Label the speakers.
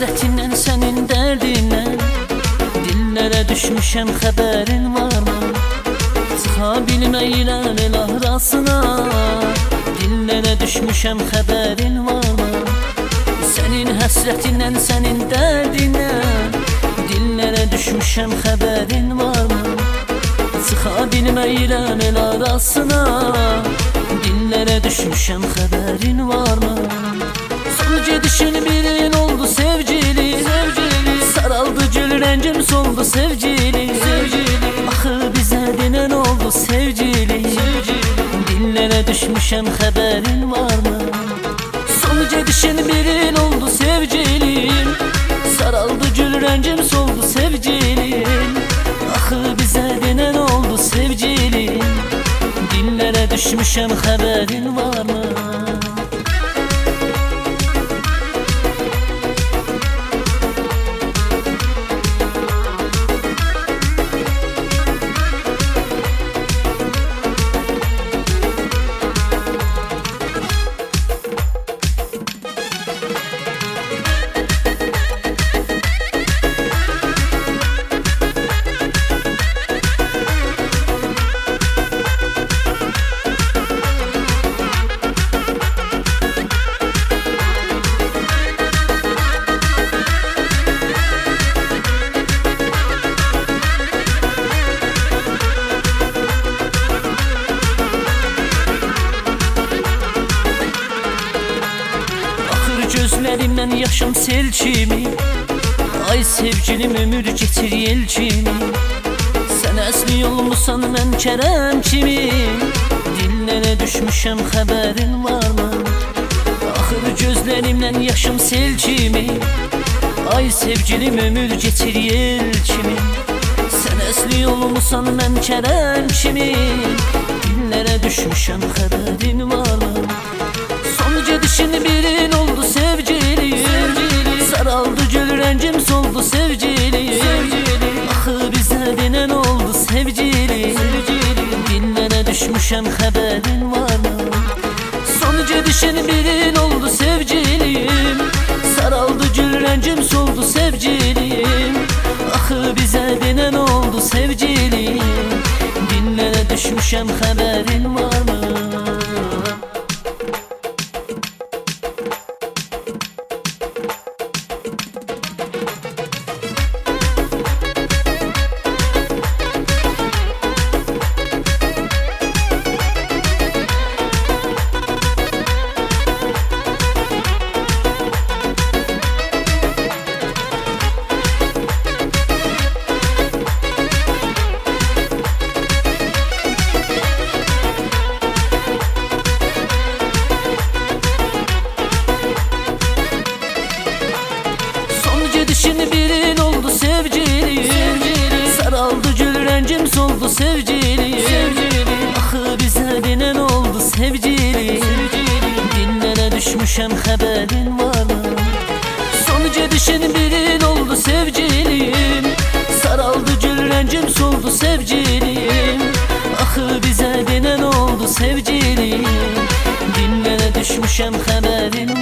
Speaker 1: həsrətindən, sənin dərdindən dillərə düşmüşəm, xəbərin varmı? Çıxa bilməyirəm el arasına, dillərə düşmüşəm, xəbərin varmı? Sənin həsrətindən, sənin dərdindən dillərə düşmüşəm, xəbərin varmı? Çıxa bilməyirəm el arasına, dillərə düşmüşəm, xəbərin varmı? Son gedişin bir il oldu sevgili, saraldı gül rəngim soldu sevgili, axı bizə denən oldu sevgili, dillərə düşmüşəm, xəbərin varmı? Son gedişin bir il oldu sevgilim, saraldı gül rəngim soldu sevgilim, axı bizə denən oldu sevgilim, dillərə düşmüşəm, xəbərin varmı? Gözlərimdən yaşım sel kimi, ay sevgilim ömür geçir yel kimi, sən əsli olmusan mən kərəm kimi, dillərə düşmüşəm, xəbərin varmı? Axır gözlərimdən yaşım sel kimi, ay sevgilim ömür geçir yel kimi, sən əsli olmusan mən kərəm kimi, dillərə düşmüşəm, xəbərin varmı? Son gedişin bir il oldu sevgilim, saraldı gül rəngim soldu sevgilim, axı bizə denən oldu sevgilim, dillərə düşmüşəm, xəbərin varmı? Son gedişin bir il oldu sevgilim, saraldı gül rəngim soldu sevgilim, axı bizə denən oldu sevgilim, dillərə düşmüşəm, xəbərin varmı? Gedişin bir il oldu sevgilim, saraldı gül rəngim soldu sevgilim, axı bizə denən oldu sevgilim, dillərə düşmüşəm, xəbərin varmı? Son gedişin bir il oldu sevgilim, saraldı gül rəngim soldu sevgilim, axı bizə denən oldu sevgilim, dillərə düşmüşəm, xəbərin